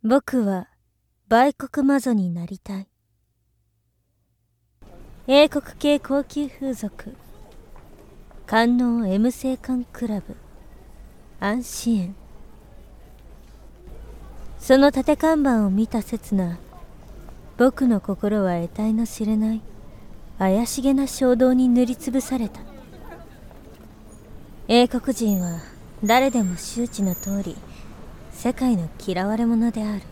僕は売国魔女になりたい。英国系高級風俗官能 M 星館クラブ安心園。その立看板を見た刹那、僕の心は得体の知れない怪しげな衝動に塗りつぶされた。英国人は誰でも周知の通り世界の嫌われ者である。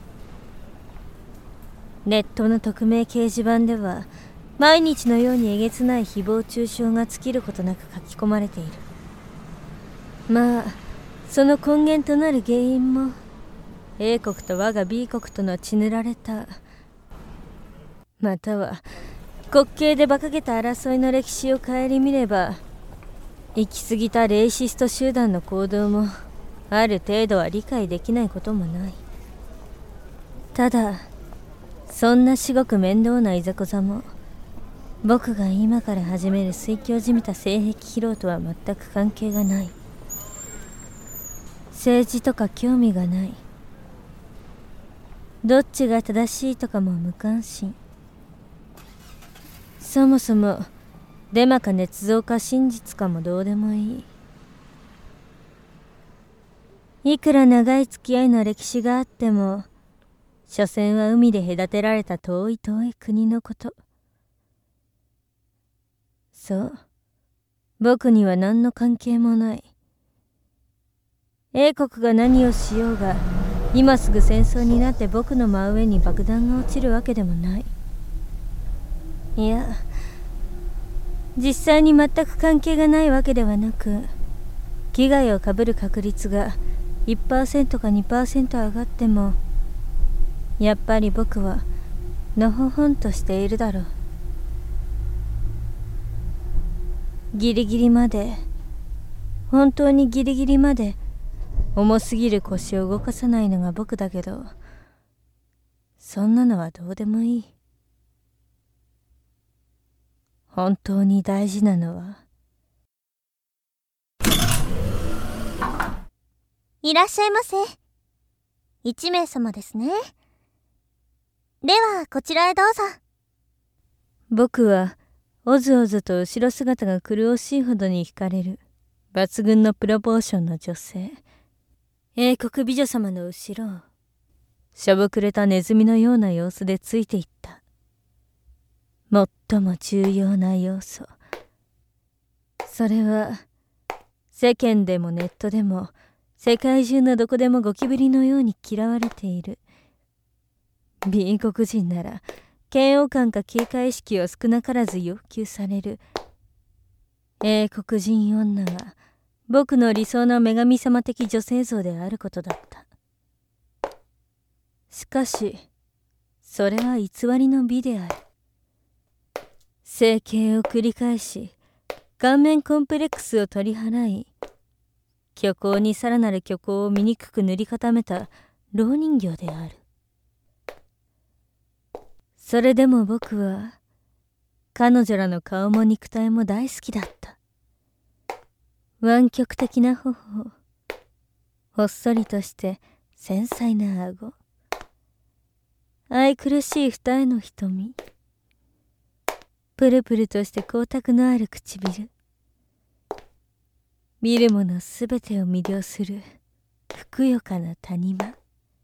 ネットの匿名掲示板では毎日のようにえげつない誹謗中傷が尽きることなく書き込まれている。まあその根源となる原因も英国と我が B 国との血塗られた、または滑稽で馬鹿げた争いの歴史を顧みれば、行き過ぎたレイシスト集団の行動もある程度は理解できないこともない。ただそんな至極面倒ないざこざも僕が今から始める推挙じみた性癖披露とは全く関係がない。政治とか興味がない。どっちが正しいとかも無関心。そもそもデマか捏造か真実かもどうでもいい。いくら長い付き合いの歴史があっても、所詮は海で隔てられた遠い遠い国のこと。そう、僕には何の関係もない。英国が何をしようが、今すぐ戦争になって僕の真上に爆弾が落ちるわけでもない。いや、実際に全く関係がないわけではなく、危害を被る確率が 1% か 2% 上がっても、やっぱり僕はのほほんとしているだろう。ギリギリまで、本当にギリギリまで重すぎる腰を動かさないのが僕だけど、そんなのはどうでもいい。本当に大事なのは。 いらっしゃいませ。1名様ですね。ではこちらへどうぞ。 僕はおずおずと後ろ姿が苦しいほどに惹かれる抜群のプロポーションの女性、英国美女様の後ろをしょぼくれたネズミのような様子でついていった。最も重要な要素、それは世間でもネットでも世界中のどこでもゴキブリのように嫌われている B 国人なら嫌悪感か警戒意識を少なからず要求される英国人女が僕の理想の女神様的女性像であることだった。しかしそれは偽りの美である。整形を繰り返し顔面コンプレックスを取り払い、虚構にさらなる虚構を醜く塗り固めた蝋人形である。それでも僕は彼女らの顔も肉体も大好きだった。湾曲的な頬、ほっそりとして繊細な顎、愛くるしい二重の瞳、プルプルとして光沢のある唇、見る者すべてを魅了するふくよかな谷間。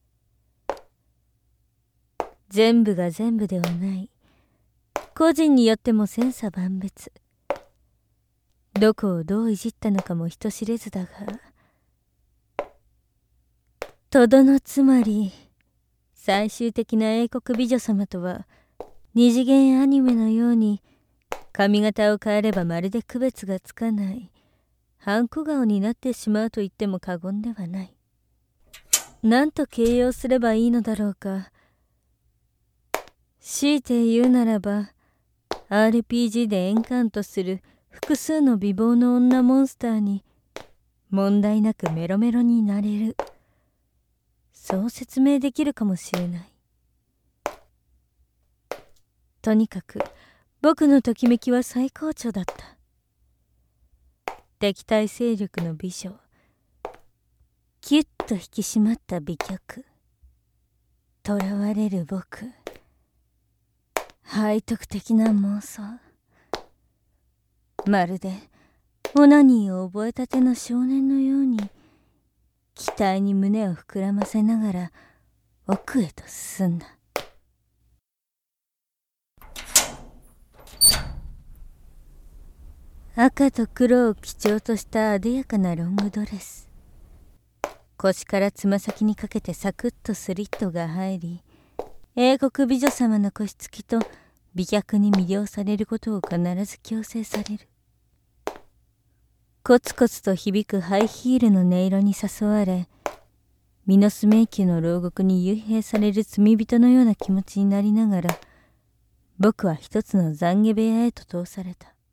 全部が全部ではない。個人によっても千差万別。どこをどういじったのかも人知れずだが、とどのつまり最終的な英国美女様とは二次元アニメのように髪型を変えればまるで区別がつかないハンコ顔になってしまうと言っても過言ではない。何と形容すればいいのだろうか。強いて言うならば RPG でエンカントする複数の美貌の女モンスターに問題なくメロメロになれる、そう説明できるかもしれない。とにかく僕のときめきは最高潮だった。敵対勢力の美女、キュッと引き締まった美脚、 囚われる僕。背徳的な妄想。まるでオナニーを覚えたての少年のように、期待に胸を膨らませながら奥へと進んだ。赤と黒を基調とした艶やかなロングドレス。腰からつま先にかけてサクッとスリットが入り、英国美女様の腰つきと美脚に魅了されることを必ず強制される。コツコツと響くハイヒールの音色に誘われ、ミノス迷宮の牢獄に幽閉される罪人のような気持ちになりながら、僕は一つの懺悔部屋へと通された。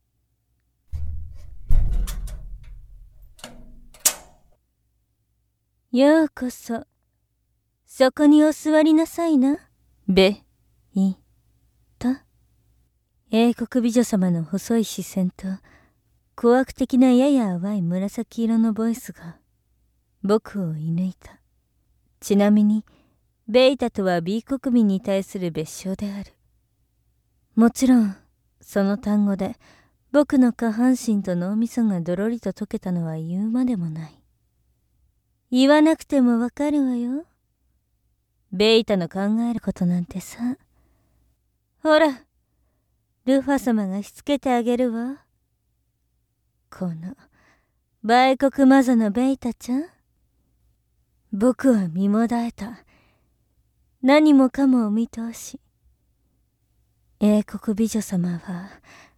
ようこそ。そこにお座りなさいな、ベイタ。英国美女様の細い視線と、怖悪的なやや淡い紫色のボイスが、僕を射抜いた。ちなみに、ベイタとは B 国民に対する別称である。もちろん、その単語で、僕の下半身と脳みそがどろりと溶けたのは言うまでもない。言わなくてもわかるわよ。ベイタの考えることなんてさ。ほら、ルファ様がしつけてあげるわ。この、売国魔女のベイタちゃん。僕は身もだえた。何もかもお見通し。英国美女様は、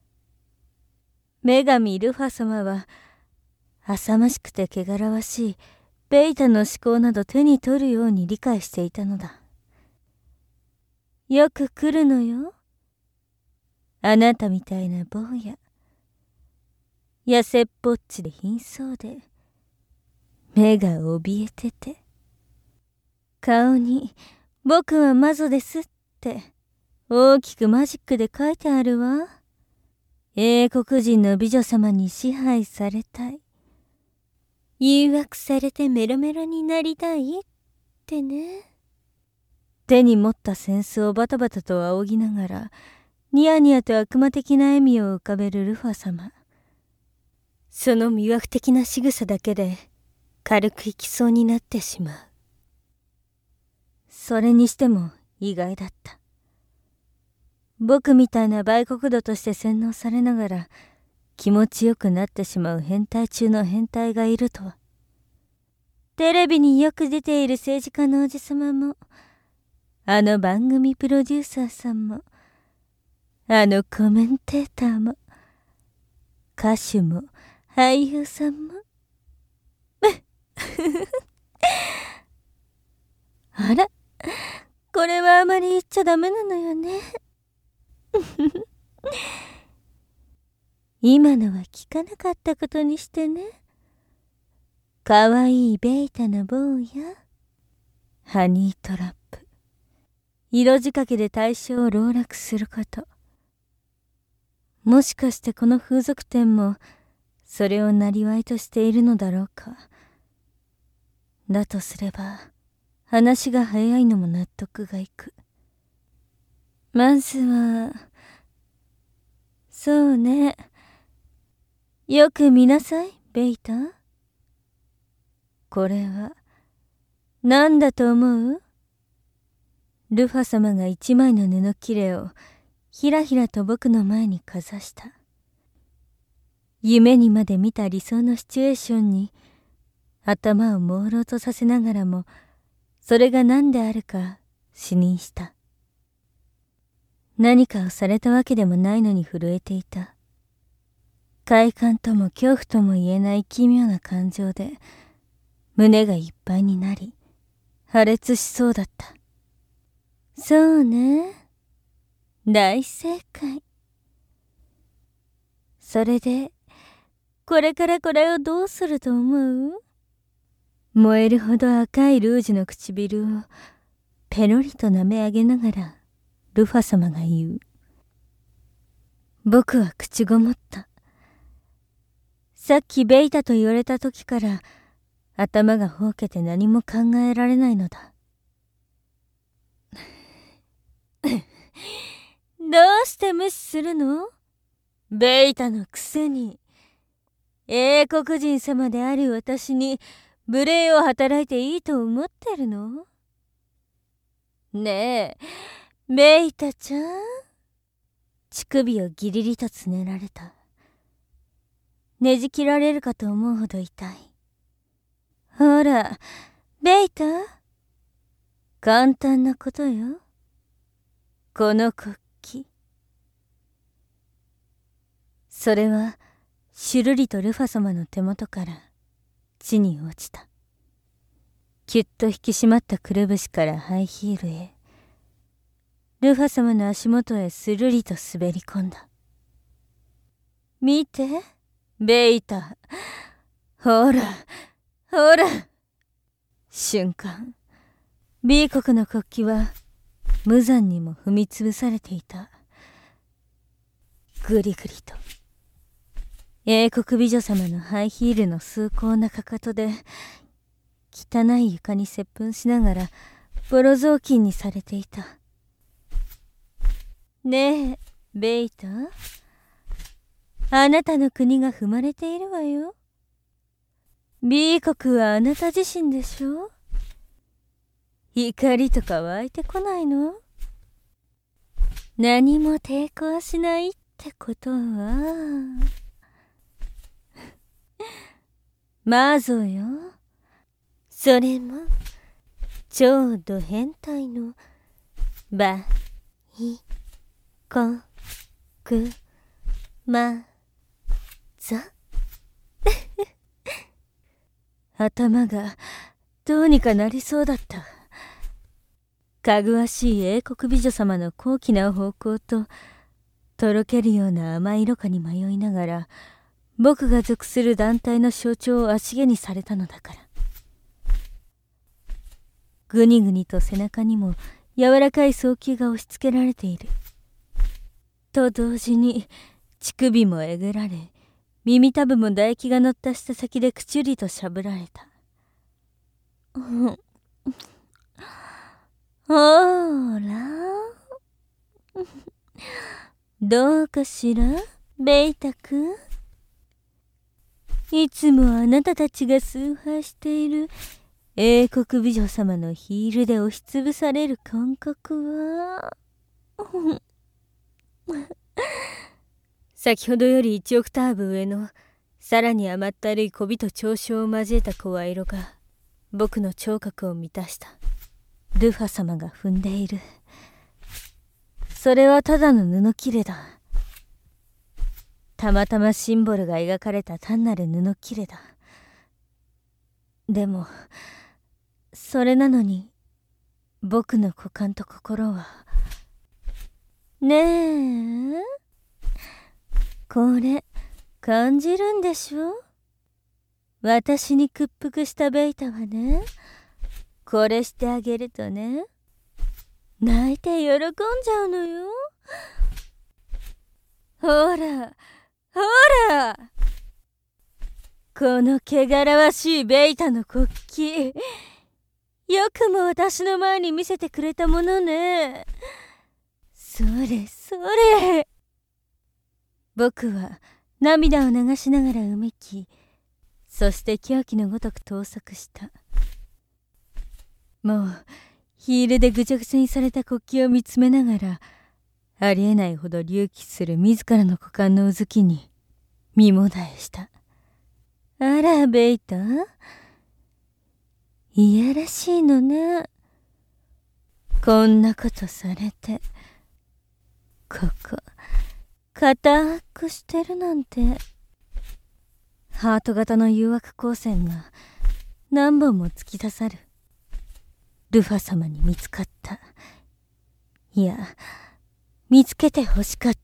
女神ルファ様は、浅ましくて汚らわしい、ベイタの思考など手に取るように理解していたのだ。よく来るのよ。あなたみたいな坊や。痩せっぽっちで貧相で、目が怯えてて。顔に、僕は魔女ですって、大きくマジックで書いてあるわ。英国人の美女様に支配されたい。誘惑されてメロメロになりたいってね。手に持った扇子をバタバタと仰ぎながら、ニヤニヤと悪魔的な笑みを浮かべるルファ様。その魅惑的な仕草だけで、軽く行きそうになってしまう。それにしても意外だった。僕みたいな売国奴として洗脳されながら、気持ちよくなってしまう変態中の変態がいるとは。テレビによく出ている政治家のおじさまも、あの番組プロデューサーさんも、あのコメンテーターも、歌手も俳優さんも。あら、これはあまり言っちゃダメなのよね。今のは聞かなかったことにしてね。かわいいベイタの坊や。ハニートラップ。色仕掛けで対象を籠絡すること。もしかしてこの風俗店も、それを生りとしているのだろうか。だとすれば、話が早いのも納得がいく。まずは、そうね。よく見なさい、ベイタ。これは、何だと思う？ルファ様が一枚の布切れをひらひらと僕の前にかざした。夢にまで見た理想のシチュエーションに頭を朦朧とさせながらも、それが何であるか視認した。何かをされたわけでもないのに震えていた。快感とも恐怖とも言えない奇妙な感情で胸がいっぱいになり破裂しそうだった。そうね。大正解。それで、これからこれをどうすると思う？燃えるほど赤いルージュの唇をペロリと舐め上げながらルファ様が言う。僕は口ごもった。さっきベイタと言われた時から頭がほうけて何も考えられないのだ。 どうして無視するの？ベイタのくせに。英国人様である私に無礼を働いていいと思ってるの？ねえ、ベイタちゃん。乳首をギリリとつねられた。ねじ切られるかと思うほど痛い。ほら、ベイタ。簡単なことよ。この国旗。それは、しゅるりとルファ様の手元から地に落ちた。きゅっと引き締まったくるぶしからハイヒールへ。ルファ様の足元へするりと滑り込んだ。見て、ベイタ。ほら、ほら。瞬間、B 国の国旗は無残にも踏みつぶされていた。ぐりぐりと。英国美女様のハイヒールの崇高なかかとで、汚い床に接吻しながら、ボロ雑巾にされていた。ねえ、ベイタ。あなたの国が踏まれているわよ。B 国はあなた自身でしょ？怒りとか湧いてこないの？何も抵抗しないってことはマゾよ。それも超ド変態のバイコクマザ頭がどうにかなりそうだった。かぐわしい英国美女様の高貴な方向ととろけるような甘い色香に迷いながら、僕が属する団体の象徴を足毛にされたのだから。ぐにぐにと背中にも柔らかい早球が押し付けられている。と同時に乳首もえぐられ、耳たぶも唾液が乗った舌先でくちゅりとしゃぶられた。ほーら。どうかしら、ベイタ君。いつもあなたたちが崇拝している英国美女様のヒールで押しつぶされる感覚は先ほどより1オクターブ上のさらに甘ったるい媚びと長所を交えた声色が僕の聴覚を満たした。ルファ様が踏んでいる。それはただの布切れだ。たまたまシンボルが描かれた単なる布切れだ。でもそれなのに僕の股間と心は、ねえ、これ感じるんでしょ？私に屈服したベイタはね、これしてあげるとね、泣いて喜んじゃうのよ。ほらほら、この汚らわしいベイタの国旗、よくも私の前に見せてくれたものね。それそれ。僕は涙を流しながらうめき、そして狂気のごとく盗作した。もうヒールでぐちゃぐちゃにされた国旗を見つめながら、ありえないほど隆起する自らの股間のうずきに身もだえした。あらベイタ、いやらしいのね。こんなことされて、ここ固くしてるなんて。ハート型の誘惑光線が何本も突き刺さる。ルファ様に見つかった。いや、見つけて欲しかった。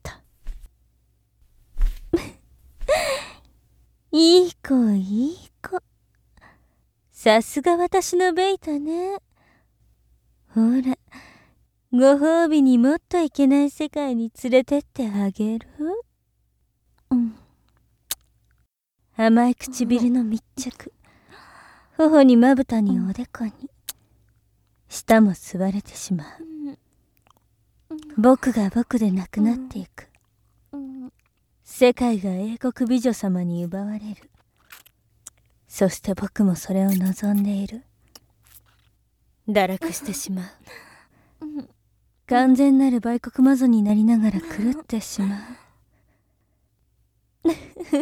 いい子いい子。さすが私のベイタね。ほら、ご褒美にもっといけない世界に連れてってあげる。甘い唇の密着、頬にまぶたにおでこに、舌も吸われてしまう。 僕が僕でなくなっていく。世界が英国美女様に奪われる。そして僕もそれを望んでいる。堕落してしまう。完全なる売国魔女になりながら狂ってしまう。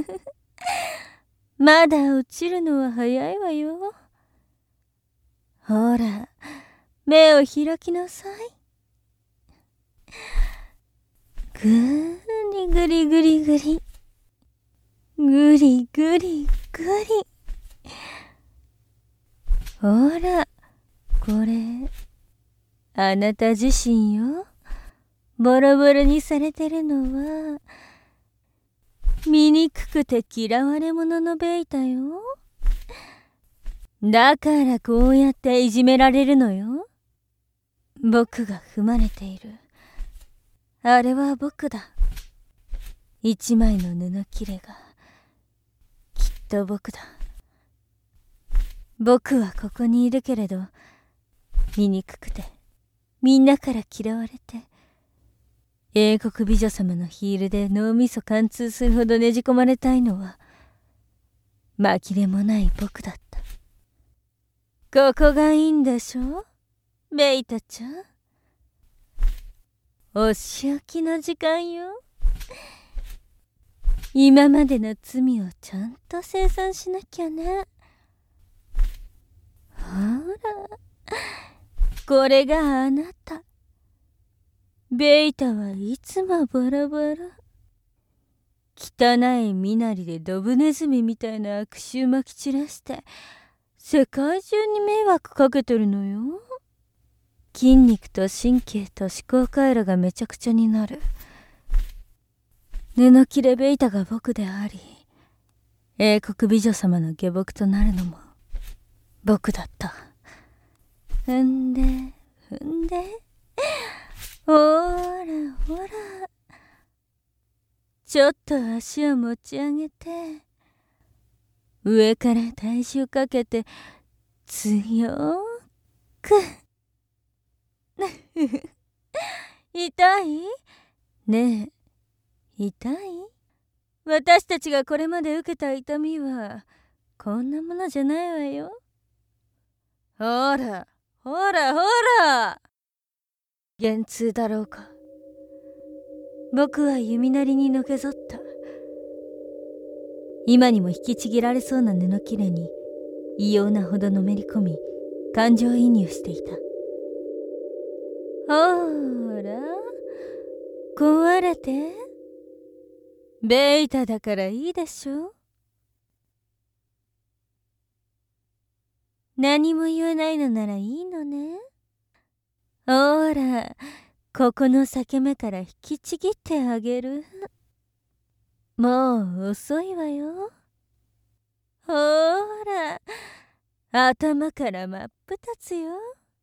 まだ落ちるのは早いわよ。ほら、目を開きなさい。ぐりぐりぐりぐり。ぐりぐりぐり。ほら、これ、あなた自身よ。ボロボロにされてるのは、醜くて嫌われ者のベイタよ。だからこうやっていじめられるのよ。僕が踏まれている。あれは僕だ。一枚の布切れが、きっと僕だ。僕はここにいるけれど、醜くて、みんなから嫌われて、英国美女様のヒールで脳みそ貫通するほどねじ込まれたいのは、紛れもない僕だった。ここがいいんでしょ、ベイタちゃん。お仕置きの時間よ。今までの罪をちゃんと清算しなきゃね。ほら、これがあなた。ベイタはいつもボロボロ。汚い身なりでドブネズミみたいな悪臭まき散らして世界中に迷惑かけてるのよ。筋肉と神経と思考回路がめちゃくちゃになる。布切れベイタが僕であり、英国美女様の下僕となるのも僕だった。踏んで踏んで、ほらほら、ちょっと足を持ち上げて、上から体重かけて強く。痛い？ねえ、痛い？私たちがこれまで受けた痛みはこんなものじゃないわよ。ほらほらほら、幻痛だろうか。僕は弓なりにのけぞった。今にも引きちぎられそうな布切れに異様なほどのめり込み、感情移入していた。ほら、壊れて。ベイタだからいいでしょ。何も言わないのならいいのね。ほら、ここの裂け目から引きちぎってあげる。もう遅いわよ。ほら、頭から真っ二つよ。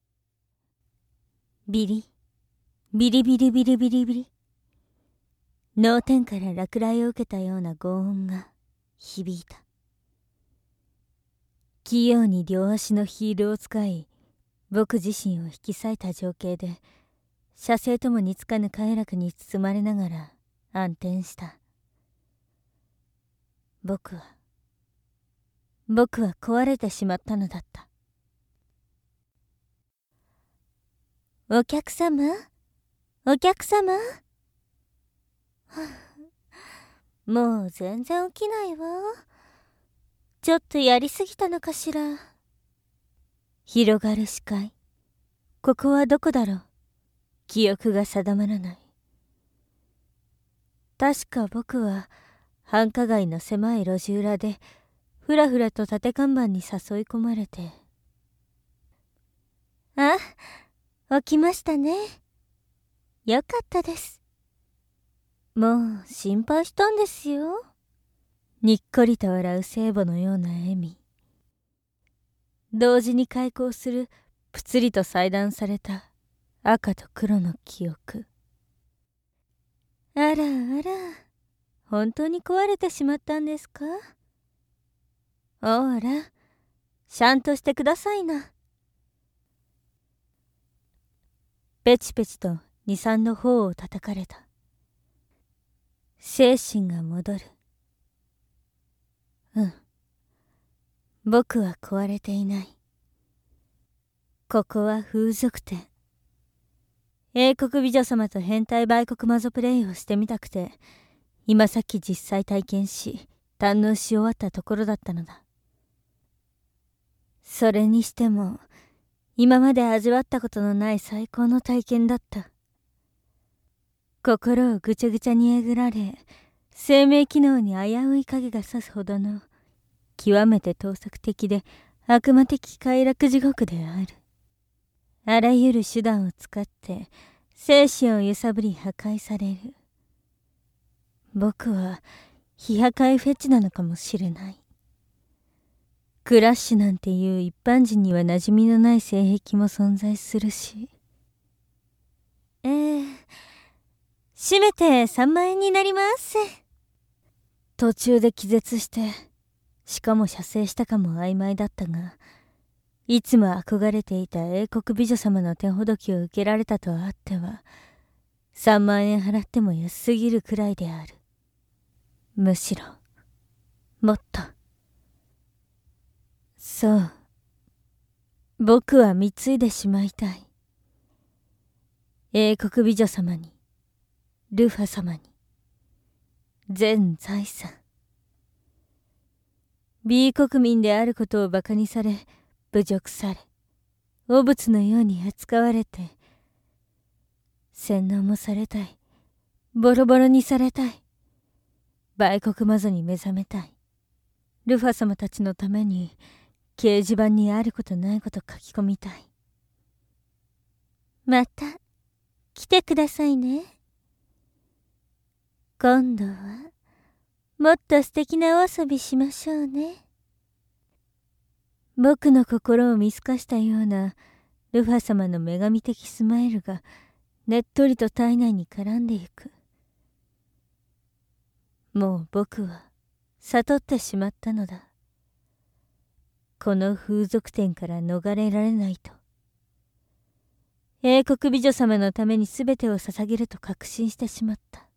ビリビリビリビリビリビリ。脳天から落雷を受けたような轟音が響いた。器用に両足のヒールを使い、僕自身を引き裂いた情景で、射精とも似つかぬ快楽に包まれながら暗転した。僕は壊れてしまったのだった。お客様、お客様。もう全然起きないわ。ちょっとやりすぎたのかしら。広がる視界。ここはどこだろう。記憶が定まらない。確か僕は繁華街の狭い路地裏でふらふらと縦看板に誘い込まれて。あ、起きましたね。よかったです。もう心配したんですよ。にっこりと笑う聖母のような笑み。同時に開口するぷつりと裁断された赤と黒の記憶。あらあら、本当に壊れてしまったんですか？ほら、しゃんとしてくださいな。ペチペチと 23の方を叩かれた。精神が戻る。うん。僕は壊れていない。ここは風俗店。英国美女様と変態売国魔女プレイをしてみたくて、今さっき実際体験し、堪能し終わったところだったのだ。それにしても、今まで味わったことのない最高の体験だった。心をぐちゃぐちゃにえぐられ、生命機能に危うい影が差すほどの、極めて盗作的で悪魔的快楽地獄である。あらゆる手段を使って精神を揺さぶり破壊される。僕は非破壊フェチなのかもしれない。クラッシュなんていう一般人には馴染みのない性癖も存在するし。締めて3万円になります。途中で気絶して、しかも射精したかも曖昧だったが、いつも憧れていた英国美女様の手ほどきを受けられたとあっては、3万円払っても安すぎるくらいである。むしろ、もっと。そう。僕は貢いでしまいたい。英国美女様に、ルファ様に、全財産。B 国民であることを馬鹿にされ、侮辱され、汚物のように扱われて、洗脳もされたい。ボロボロにされたい。売国魔女に目覚めたい。ルファ様たちのために、掲示板にあることないこと書き込みたい。また、来てくださいね。今度は、もっと素敵なお遊びしましょうね。僕の心を見透かしたようなルファ様の女神的スマイルがねっとりと体内に絡んでいく。もう僕は悟ってしまったのだ。この風俗店から逃れられないと。英国美女様のために全てを捧げると確信してしまった。